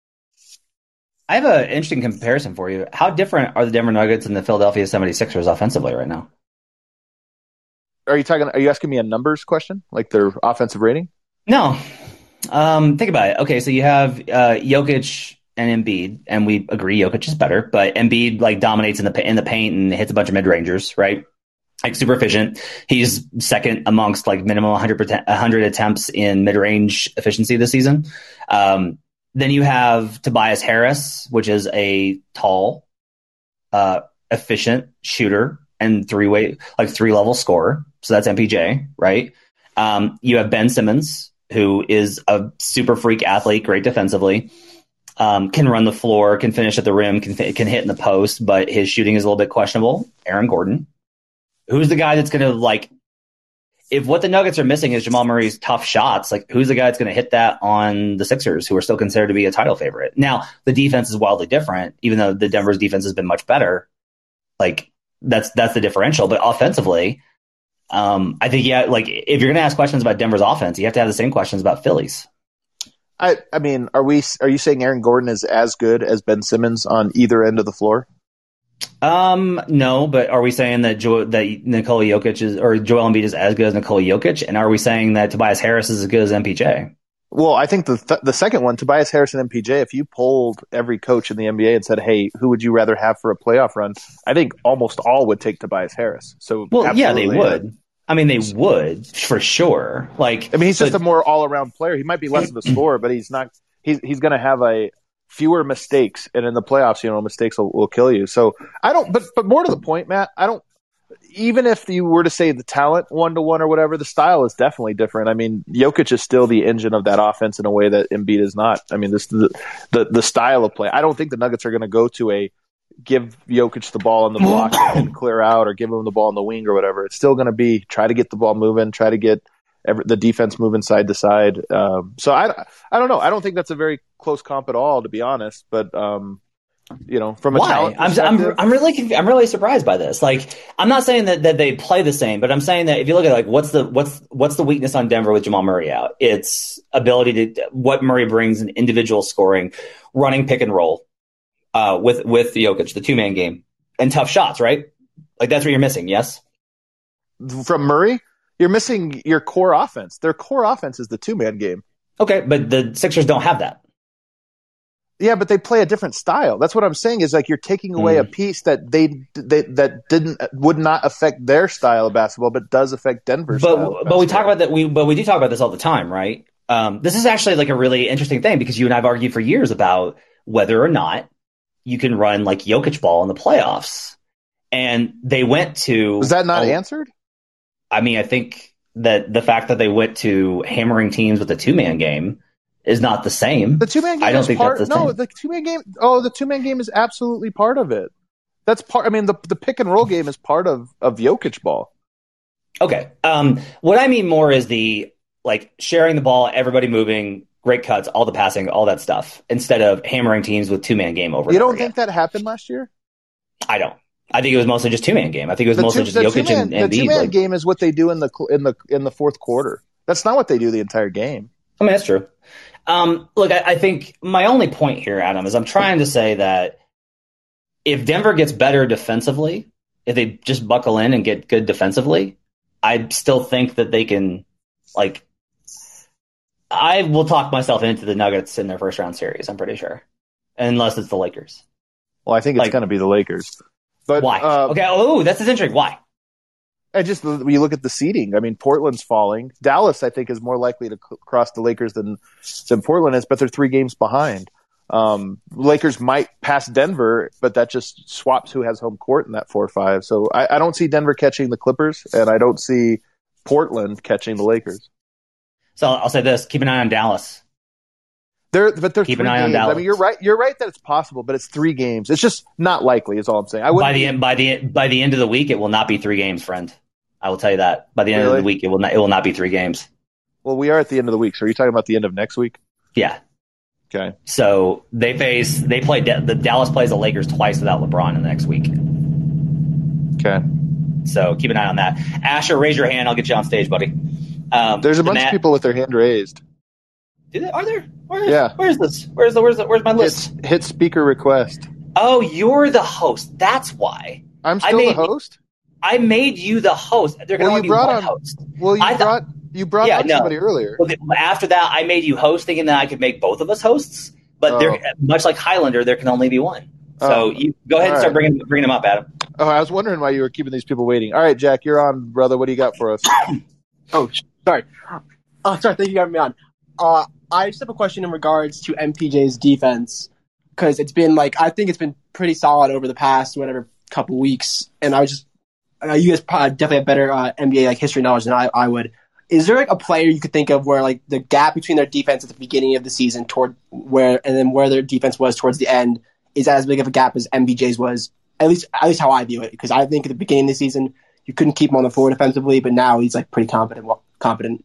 I have an interesting comparison for you. How different are the Denver Nuggets and the Philadelphia seventy-sixers offensively right now? Are you talking? Are you asking me a numbers question, like their offensive rating? No. Um, think about it. Okay, so you have uh, Jokic and Embiid, and we agree Jokic is better, but Embiid like dominates in the in the paint and hits a bunch of mid rangers, right? Like super efficient. He's second amongst like minimum one hundred attempts in mid range efficiency this season. Um, Then you have Tobias Harris, which is a tall, uh, efficient shooter and three way, like three level scorer. So that's M P J, right? Um, you have Ben Simmons, who is a super freak athlete, great defensively, um, can run the floor, can finish at the rim, can can hit in the post, but his shooting is a little bit questionable. Aaron Gordon, who's the guy that's going to like, if what the Nuggets are missing is Jamal Murray's tough shots, like who's the guy that's going to hit that on the Sixers, who are still considered to be a title favorite? Now, the defense is wildly different, even though the Denver's defense has been much better. Like that's that's the differential. But offensively, um, I think yeah, like if you're going to ask questions about Denver's offense, you have to have the same questions about Philly's. I I mean, are we are you saying Aaron Gordon is as good as Ben Simmons on either end of the floor? Um, no, but are we saying that jo- that Nikola Jokic is, or Joel Embiid is as good as Nikola Jokic? And are we saying that Tobias Harris is as good as M P J? Well, I think the th- the second one, Tobias Harris and M P J, if you polled every coach in the N B A and said, hey, who would you rather have for a playoff run? I think almost all would take Tobias Harris. So, well, yeah, they would. I mean, they would for sure. Like, I mean, he's but, just a more all around player. He might be less of a scorer, but he's not, he's, he's going to have a, fewer mistakes, and in the playoffs, you know, mistakes will, will kill you. So I don't, but but more to the point, Matt, I don't. Even if you were to say the talent one to one or whatever, the style is definitely different. I mean, Jokic is still the engine of that offense in a way that Embiid is not. I mean, this the the, the style of play. I don't think the Nuggets are going to go to a give Jokic the ball in the block and clear out, or give him the ball in the wing or whatever. It's still going to be try to get the ball moving, try to get every, the defense moving side to side. Um, so I, I don't know. I don't think that's a very close comp at all, to be honest. But um, you know, from a Why? talent I'm, I'm I'm really conf- I'm really surprised by this. Like, I'm not saying that, that they play the same, but I'm saying that if you look at like what's the what's what's the weakness on Denver with Jamal Murray out? It's ability to what Murray brings in individual scoring, running pick and roll, uh, with with Jokic, the two man game, and tough shots. Right? Like that's what you're missing. Yes. From Murray, you're missing your core offense. Their core offense is the two man game. Okay, but the Sixers don't have that. Yeah, but they play a different style. That's what I'm saying. Is like you're taking away mm. a piece that they, they that didn't would not affect their style of basketball, but does affect Denver's. But style but we talk about that. We but we do talk about this all the time, right? Um, this is actually like a really interesting thing because you and I've argued for years about whether or not you can run like Jokic ball in the playoffs, and they went to. Was that not oh, answered? I mean, I think that the fact that they went to hammering teams with a two man game is not the same. The two man game. I don't is think part, that's the no, same. the two man game. Oh, the two man game is absolutely part of it. That's part. I mean, the the pick and roll game is part of of Jokic ball. Okay. Um, what I mean more is the like sharing the ball, everybody moving, great cuts, all the passing, all that stuff, instead of hammering teams with two man game over. You don't again. think that happened last year? I don't. I think it was mostly just two man game. I think it was the mostly two, just Jokic two-man, and, and the two man like, game is what they do in the in the in the fourth quarter. That's not what they do the entire game. I mean, that's true. Um, look, I, I think my only point here, Adam, is I'm trying to say that if Denver gets better defensively, if they just buckle in and get good defensively, I still think that they can, like, I will talk myself into the Nuggets in their first round series, I'm pretty sure. Unless it's the Lakers. Well, I think it's like, going to be the Lakers. But why? Uh, okay, oh, that's interesting. Why? I just when you look at the seeding, I mean, Portland's falling. Dallas, I think, is more likely to c- cross the Lakers than than Portland is, but they're three games behind. Um, Lakers might pass Denver, but that just swaps who has home court in that four or five. So I, I don't see Denver catching the Clippers, and I don't see Portland catching the Lakers. So I'll say this: keep an eye on Dallas. They're, but they're Keep three an eye games. on Dallas. I mean, you're right. You're right that it's possible, but it's three games. It's just not likely. Is all I'm saying. I by the end, by the by the end of the week, it will not be three games, friend. I will tell you that. By the end Really? of the week, it will not. It will not be three games. Well, we are at the end of the week. So are you talking about the end of next week? Yeah. Okay. So they face. They play. The Dallas plays the Lakers twice without LeBron in the next week. Okay. So keep an eye on that. Asher, raise your hand. I'll get you on stage, buddy. Um, There's a bunch Matt, of people with their hand raised. Do they, are there? Where's, Yeah. Where's this? Where's the? Where's the? Where's my list? Hit, hit speaker request. Oh, you're the host. That's why. I'm I still made- the host. I made you the host. There can Well, only you be brought one on- host. Well, you I thought- brought you brought Yeah, on no. somebody earlier. Well, after that, I made you host, thinking that I could make both of us hosts. But Oh. there, much like Highlander, there can only be one. So Oh. you go ahead and All start right. bringing bringing them up, Adam. Oh, I was wondering why you were keeping these people waiting. All right, Jack, you're on, brother. What do you got for us? Oh, sorry. Oh, sorry. Thank you for having me on. Uh, I just have a question in regards to M P J's defense because it's been like I think it's been pretty solid over the past whatever couple weeks, and I was just uh, you guys probably definitely have better uh, N B A like history knowledge than I, I would. Is there like a player you could think of where like the gap between their defense at the beginning of the season toward where and then where their defense was towards the end is as big of a gap as M B J's was? At least, at least how I view it, because I think at the beginning of the season you couldn't keep him on the floor defensively, but now he's like pretty competent. Competent.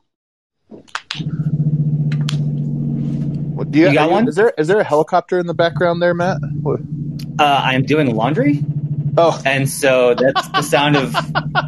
What, do you, You got are you- one? Is there is there a helicopter in the background there, Matt? What? Uh, I am doing laundry, Oh, and so that's the sound of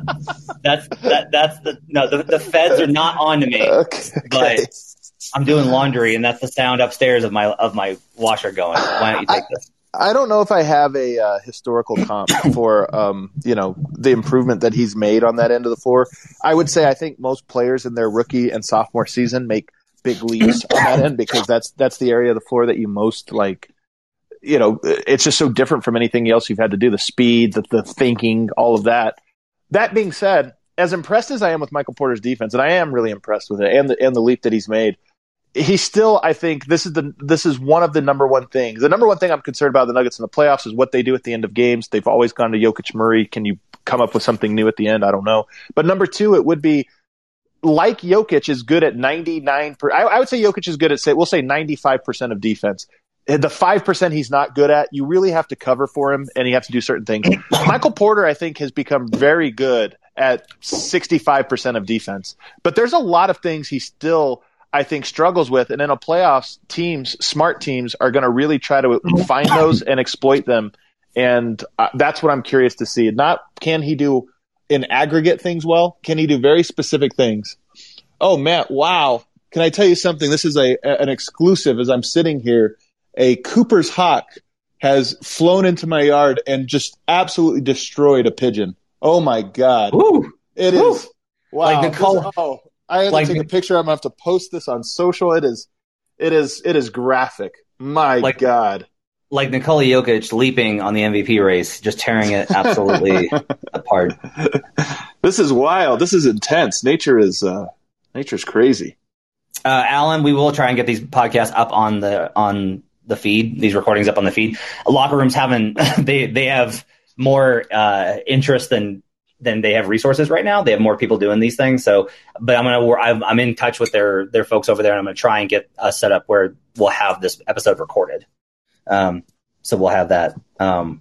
that's that that's the no the, the feds are not on to me. okay. But I'm doing laundry, and that's the sound upstairs of my of my washer going. Why don't you take this? I don't know if I have a uh, historical comp for um, you know the improvement that he's made on that end of the floor. I would say I think most players in their rookie and sophomore season make big leaps on that end because that's that's the area of the floor that you most like. You know, it's just so different from anything else you've had to do. The speed, the, the thinking, all of that. That being said, as impressed as I am with Michael Porter's defense, and I am really impressed with it, and the and the leap that he's made. He's still, I think, this is the this is one of the number one things. The number one thing I'm concerned about the Nuggets in the playoffs is what they do at the end of games. They've always gone to Jokic Murray. Can you come up with something new at the end? I don't know. But number two, it would be like Jokic is good at ninety-nine percent. I, I would say Jokic is good at, say, we'll say ninety-five percent of defense. The five percent he's not good at, you really have to cover for him, and you have to do certain things. Michael Porter, I think, has become very good at sixty-five percent of defense. But there's a lot of things he still – I think struggles with, and in a playoffs, teams, smart teams, are going to really try to find those and exploit them, and uh, that's what I'm curious to see. Not can he do in aggregate things well, can he do very specific things? Oh, Matt, wow. Can I tell you something? This is a an exclusive as I'm sitting here. A Cooper's Hawk has flown into my yard and just absolutely destroyed a pigeon. Oh, my God. Woo! It Woo! is. Wow. Like Nicole- This- oh. I had Like to take a Nic- picture. I'm gonna have to post this on social. It is, it is, it is graphic. My Like- God, Like Nikola Jokic leaping on the M V P race, just tearing it absolutely apart. this is wild. This is intense. Nature is, uh, nature's crazy. Uh, Alan, we will try and get these podcasts up on the on the feed. These recordings up on the feed. Locker rooms haven't they they have more uh, interest than. than they have resources right now. They have more people doing these things. So, but I'm gonna I'm, I'm in touch with their their folks over there, and I'm gonna try and get us set up where we'll have this episode recorded. Um, so we'll have that. Um,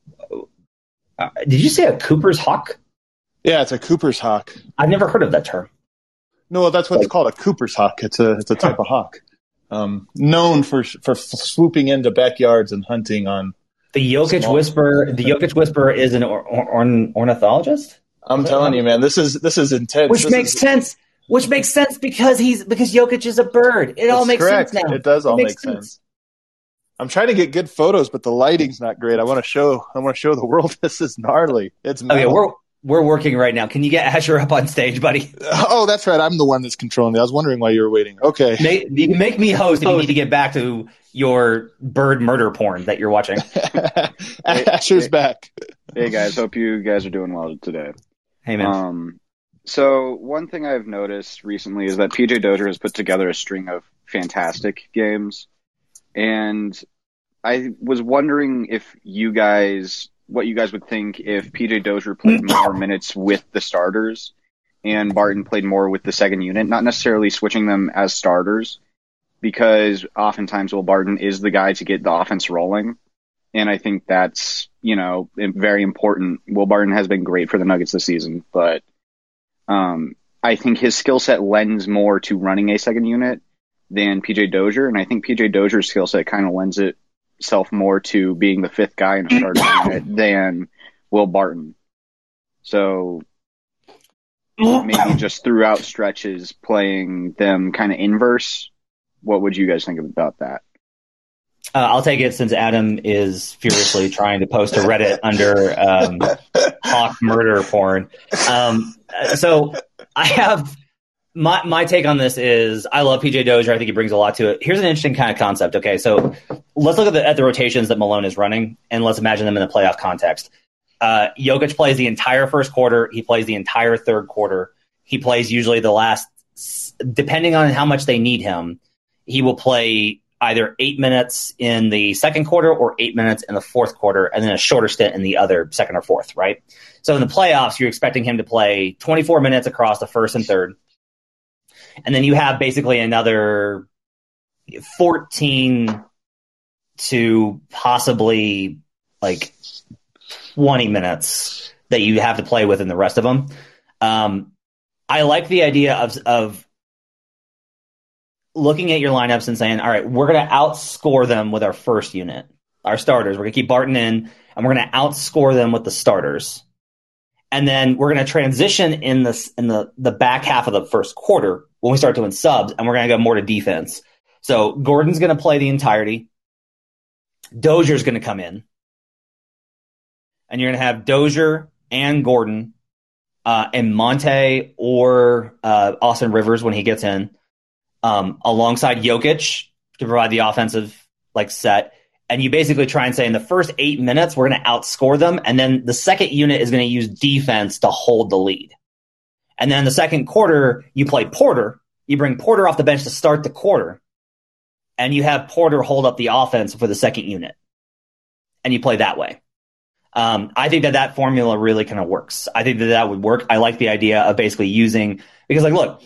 uh, did you say a Cooper's Hawk? Yeah, it's a Cooper's Hawk. I've never heard of that term. No, that's what it's called, a Cooper's Hawk. It's a it's a type of hawk, um, known for for swooping into backyards and hunting on. The Jokic Small. Whisperer. The Jokic Whisperer is an or, or, ornithologist. I'm telling you, man, this is this is intense. Which This makes is, sense. Which makes sense because he's because Jokic is a bird. It all That's makes correct. sense now. It does all makes make sense. I'm trying to get good photos, but the lighting's not great. I want to show I want to show the world this is gnarly. It's Okay, metal. we're we're working right now. Can you get Asher up on stage, buddy? Oh, that's right. I'm the one that's controlling it. I was wondering why you were waiting. Okay. Make, you can make me host if you need to get back to your bird murder porn that you're watching. Asher's hey. back. Hey guys, hope you guys are doing well today. Hey man, Um, so one thing I've noticed recently is that P J Dozier has put together a string of fantastic games, and I was wondering if you guys, what you guys would think if P J Dozier played more minutes with the starters and Barton played more with the second unit, not necessarily switching them as starters, because oftentimes Will Barton is the guy to get the offense rolling. And I think that's, you know, very important. Will Barton has been great for the Nuggets this season, but um, I think his skill set lends more to running a second unit than P J Dozier. And I think P J Dozier's skill set kind of lends itself more to being the fifth guy in a starting unit than Will Barton. So maybe just throughout stretches playing them kind of inverse. What would you guys think about that? Uh, I'll take it since Adam is furiously trying to post a Reddit under um, Hawk murder porn. Um, so I have my my take on this is I love P J Dozier. I think he brings a lot to it. Here's an interesting kind of concept. Okay, so let's look at the, at the rotations that Malone is running, and let's imagine them in a playoff context. Uh, Jokic plays the entire first quarter. He plays the entire third quarter. He plays usually the last, depending on how much they need him, he will play either eight minutes in the second quarter or eight minutes in the fourth quarter, and then a shorter stint in the other second or fourth, right? So in the playoffs, you're expecting him to play twenty-four minutes across the first and third. And then you have basically another fourteen to possibly like twenty minutes that you have to play with in the rest of them. Um, I like the idea of, of looking at your lineups and saying, all right, we're going to outscore them with our first unit, our starters. We're going to keep Barton in, and we're going to outscore them with the starters. And then we're going to transition in this in the, the back half of the first quarter when we start doing subs, and we're going to go more to defense. So Gordon's going to play the entirety. Dozier's going to come in. And you're going to have Dozier and Gordon uh, and Monte or uh, Austin Rivers when he gets in. Um, alongside Jokic to provide the offensive like set. And you basically try and say in the first eight minutes, we're going to outscore them. And then the second unit is going to use defense to hold the lead. And then the second quarter, you play Porter. You bring Porter off the bench to start the quarter. And you have Porter hold up the offense for the second unit. And you play that way. Um, I think that that formula really kind of works. I think that that would work. I like the idea of basically using, because like, look,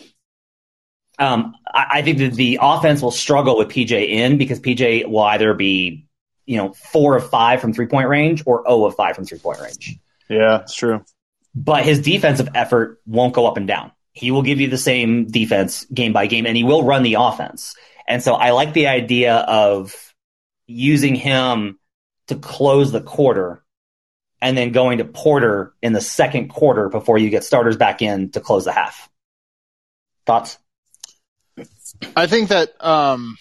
Um, I, I think that the offense will struggle with P J in because P J will either be, you know, four of five from three point range or zero of five from three point range. Yeah, it's true. But his defensive effort won't go up and down. He will give you the same defense game by game, and he will run the offense. And so I like the idea of using him to close the quarter and then going to Porter in the second quarter before you get starters back in to close the half. Thoughts? I think that um,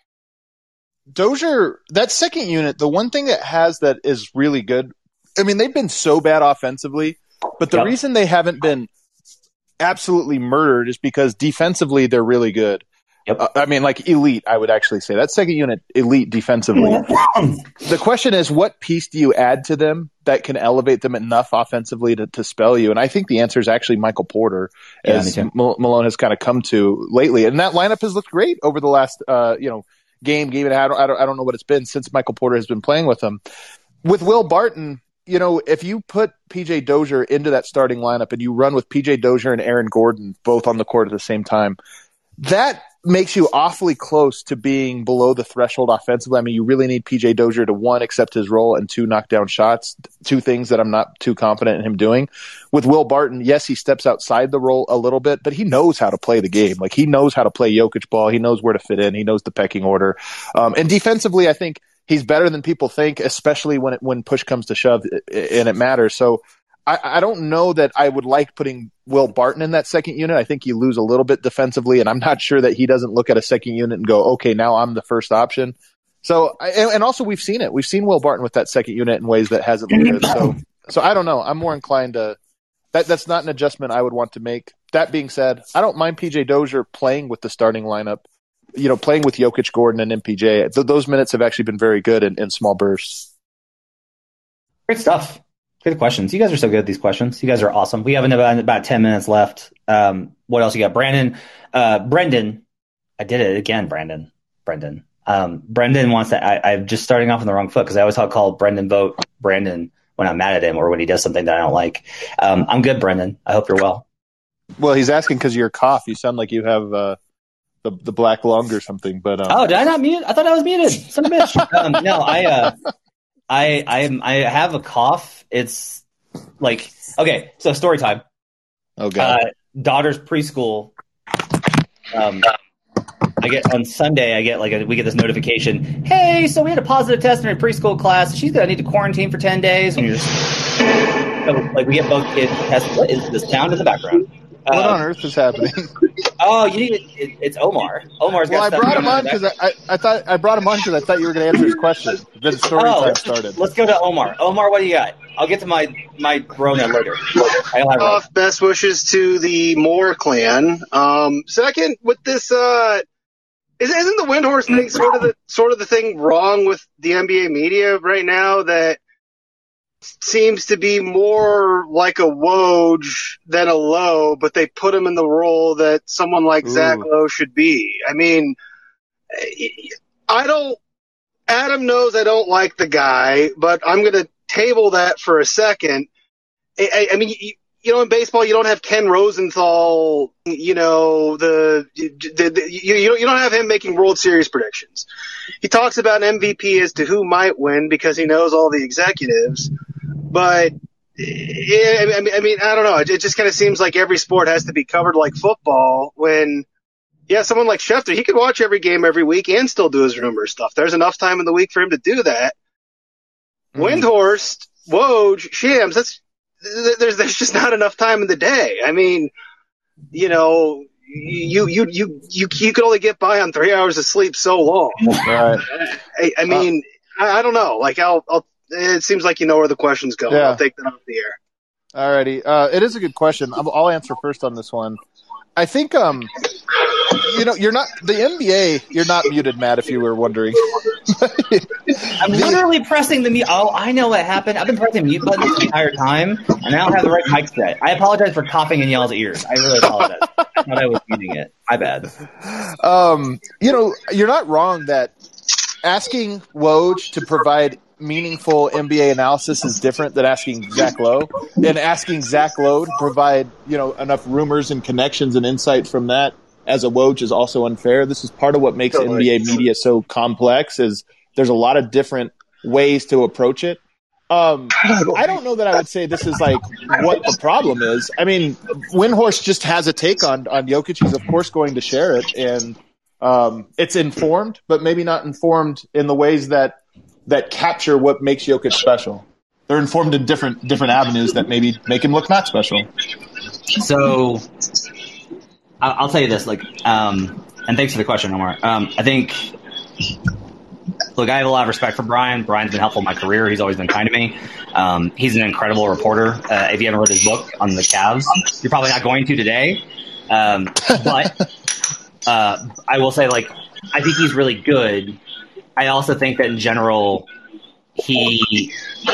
Dozier, that second unit, the one thing that has that is really good, I mean, they've been so bad offensively, but the Yep. reason they haven't been absolutely murdered is because defensively they're really good. Yep. Uh, I mean, like elite, I would actually say. That second unit, elite defensively. The question is, what piece do you add to them that can elevate them enough offensively to, to spell you? And I think the answer is actually Michael Porter, Yeah, as me too. Mal- Malone has kind of come to lately. And that lineup has looked great over the last, uh, you know, game, game and a half. I don't, I don't, I don't know what it's been since Michael Porter has been playing with them. With Will Barton, you know, if you put P J Dozier into that starting lineup and you run with P J Dozier and Aaron Gordon both on the court at the same time, that makes you awfully close to being below the threshold offensively. I mean, you really need P J Dozier to, one, accept his role, and two, knock down shots, two things that I'm not too confident in him doing. With Will Barton, yes, he steps outside the role a little bit, but he knows how to play the game. Like, he knows how to play Jokic ball. He knows where to fit in. He knows the pecking order. Um, and defensively, I think he's better than people think, especially when it, when push comes to shove and it matters. So I, I don't know that I would like putting Will Barton in that second unit. I think you lose a little bit defensively, and I'm not sure that he doesn't look at a second unit and go, okay, now I'm the first option. So, and, and also we've seen it. We've seen Will Barton with that second unit in ways that hasn't looked good. So, so I don't know. I'm more inclined to that. That's not an adjustment I would want to make. That being said, I don't mind P J Dozier playing with the starting lineup, you know, playing with Jokic, Gordon, and M P J. Th- those minutes have actually been very good in, in small bursts. Great stuff. Good questions. You guys are so good at these questions. You guys are awesome. We have about, about ten minutes left. Um, what else you got? Brandon, uh, Brendan. I did it again, Brandon. Brendan. Um, Brendan wants to, I, I'm just starting off on the wrong foot because I always call Brendan vote Brandon when I'm mad at him or when he does something that I don't like. Um, I'm good, Brendan. I hope you're well. Well, he's asking because of your cough. You sound like you have uh, the the black lung or something. But um, oh, did I not mute? I thought I was muted. Son of a bitch. um, no, I uh, I I I have a cough. It's like okay. So story time. Oh god. Uh, daughter's preschool. Um, I get on Sunday. I get like a, we get this notification. Hey, so we had a positive test in her preschool class. She's gonna need to quarantine for ten days. And you're just so, like, we get both kids tested. What is this sound in the background? What um, on earth is happening? Oh, you need it, it's Omar. Omar's got Well, I stuff brought going him on in the because I, I, I thought I brought him on because I thought you were going to answer his question. Then story Oh, time started. Let's go to Omar. Omar, what do you got? I'll get to my my Rona later. I don't have Rona. Off, best wishes to the Moore clan. Um, second, with this, uh, is, isn't the Windhorse thing sort of the sort of the thing wrong with the N B A media right now that seems to be more like a Woj than a Lowe, but they put him in the role that someone like Ooh. Zach Lowe should be. I mean, I don't. Adam knows I don't like the guy, but I'm going to table that for a second. I, I, I mean, you, you know, in baseball, you don't have Ken Rosenthal. You know, the, the, the you you don't, you don't have him making World Series predictions. He talks about an M V P as to who might win because he knows all the executives. But yeah, I mean, I mean, I don't know. It, it just kind of seems like every sport has to be covered like football. When, yeah, someone like Schefter, he could watch every game every week and still do his rumor stuff. There's enough time in the week for him to do that. Mm. Windhorst, Woj, Shams, that's there's there's just not enough time in the day. I mean, you know, you you you you you could only get by on three hours of sleep so long. Right. I, I mean, uh, I, I don't know. Like, I'll I'll. It seems like you know where the question's going. Yeah. I'll take that off the air. Alrighty. Uh, it is a good question. I'll, I'll answer first on this one. I think, um, you know, you're not the N B A. You're not muted, Matt. If you were wondering, I'm literally pressing the mute. Oh, I know what happened. I've been pressing the mute button this entire time, and I don't have the right mic set. I apologize for coughing in y'all's ears. I really apologize. I thought I was muting it. My bad. Um, you know, you're not wrong that asking Woj to provide meaningful N B A analysis is different than asking Zach Lowe, and asking Zach Lowe to provide, you know, enough rumors and connections and insight from that as a Woj is also unfair. This is part of what makes totally. N B A media so complex is there's a lot of different ways to approach it. Um, I don't know that I would say this is like what the problem is. I mean, Windhorst just has a take on, on Jokic. He's of course going to share it, and um, it's informed, but maybe not informed in the ways that that capture what makes Jokic special. They're informed in different different avenues that maybe make him look not special. So, I'll tell you this, like, um, and thanks for the question, Omar. Um, I think, look, I have a lot of respect for Brian. Brian's been helpful in my career. He's always been kind to me. Um, he's an incredible reporter. Uh, if you haven't read his book on the Cavs, you're probably not going to today. Um, but uh, I will say, like, I think he's really good. I also think that in general, he.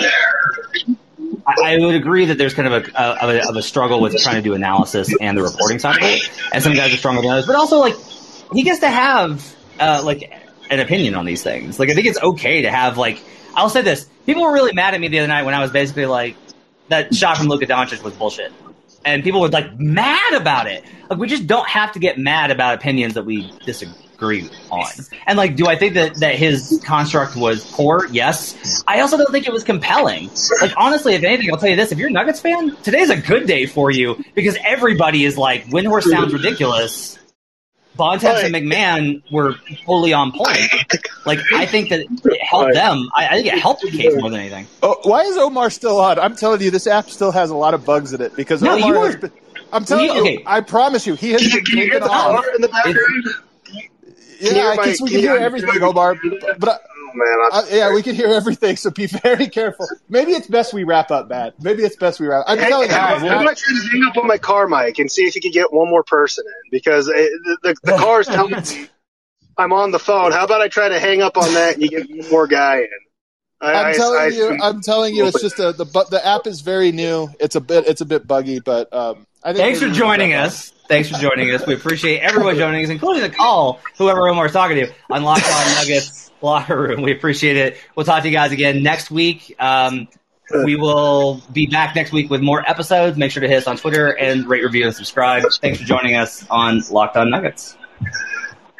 I, I would agree that there's kind of a, of a of a struggle with trying to do analysis and the reporting side of it, and some guys are stronger than others. But also, like, he gets to have uh, like an opinion on these things. Like, I think it's okay to have, like, I'll say this: people were really mad at me the other night when I was basically like, that shot from Luka Doncic was bullshit, and people were like mad about it. Like, we just don't have to get mad about opinions that we disagree on. And, like, do I think that, that his construct was poor? Yes. I also don't think it was compelling. Like, honestly, if anything, I'll tell you this. If you're a Nuggets fan, today's a good day for you because everybody is like, Windhorst sounds ridiculous. Bontemps and McMahon were fully on point. Like, I think that it helped them. I, I think it helped the case more than anything. Oh, why is Omar still on? I'm telling you, this app still has a lot of bugs in it because no, Omar you were, has been, I'm telling you, you, okay. I promise you, he has been taken off. In the background? Yeah, I guess we can hear everything, Omar. But I, oh, man, I, yeah, we can hear everything. So be very careful. Maybe it's best we wrap up, Matt. Maybe it's best we wrap. I'm hey, telling you, I'm going to try to hang up on my car mic and see if you can get one more person in because it, the, the, the car is telling me I'm on the phone. How about I try to hang up on that and you get one more guy in? I, I'm I, telling I, you, I'm telling you, it's just a, the the app is very new. It's a bit it's a bit buggy, but um, I think. Thanks for joining us. Thanks for joining us. We appreciate everyone joining us, including the call, whoever Omar's talking to, on Locked On Nuggets Locker Room. We appreciate it. We'll talk to you guys again next week. Um, we will be back next week with more episodes. Make sure to hit us on Twitter and rate, review, and subscribe. Thanks for joining us on Locked On Nuggets.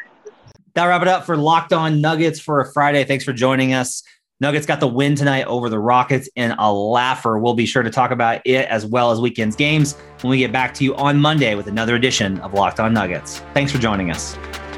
That'll wrap it up for Locked On Nuggets for a Friday. Thanks for joining us. Nuggets got the win tonight over the Rockets in a laugher. We'll be sure to talk about it as well as weekend's games when we get back to you on Monday with another edition of Locked On Nuggets. Thanks for joining us.